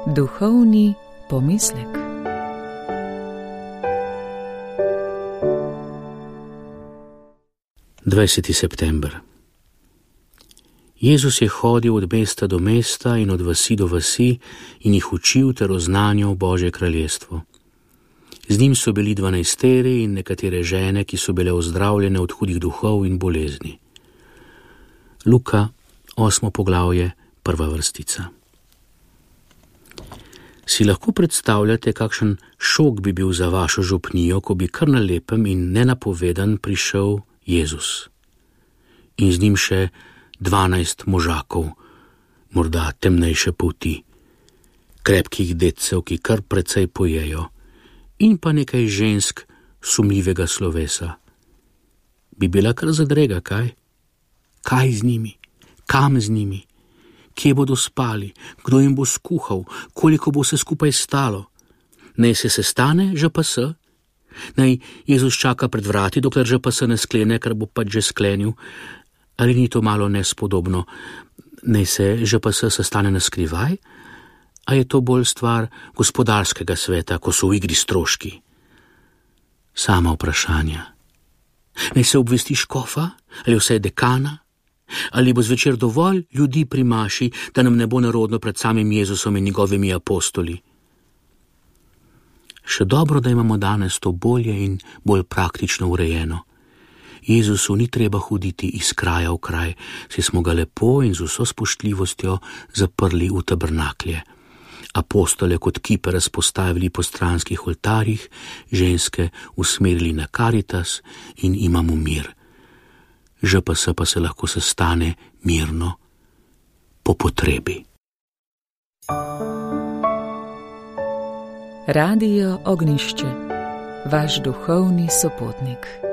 Duhovni pomislek. September. Jezus je hodil od mesta do mesta in od vasi do vasi in jih učil ter oznanjal Božje kraljestvo. Z njim so bili 12 in nekatere žene, ki so bile ozdravljene od hudih duhov in bolezni. Luka, 8. poglavje, 1. vrstica. Si lahko predstavljate, kakšen šok bi bil za vašo župnijo, ko bi kar na lepem in nenapovedan prišel Jezus. In z njim še 12 možakov, morda temnejše polti, krepkih dedcev, ki kar precej pojejo, in pa nekaj žensk sumljivega slovesa. Bi bila kar zadrega, kaj? Kaj z njimi? Kam z njimi? Kje bodo spali? Kdo jim bo skuhal? Koliko bo se skupaj stalo? Naj se sestane ŽPS? Naj Jezus čaka pred vrati, dokler ŽPS ne sklene, kar bo pač že sklenil? Ali ni to malo nespodobno? Naj se ŽPS sestane na skrivaj? A je to bolj stvar gospodarskega sveta, ko so v igri stroški? Sama vprašanja. Naj se obvesti škofa ali vsaj dekana? Ali bo zvečer dovolj ljudi pri maši, da nam ne bo nerodno pred samim Jezusom in njegovimi apostoli? Še dobro, da imamo danes to bolje in bolj praktično urejeno. Jezusu ni treba hoditi iz kraja v kraj, saj smo ga lepo in z vso spoštljivostjo zaprli v tabernaklje. Apostole kot kipe razpostavili po stranskih oltarjih, ženske usmerili na Karitas in imamo mir. ŽPS pa se lahko sestane mirno, po potrebi. Radio Ognjišče, vaš duhovni sopotnik.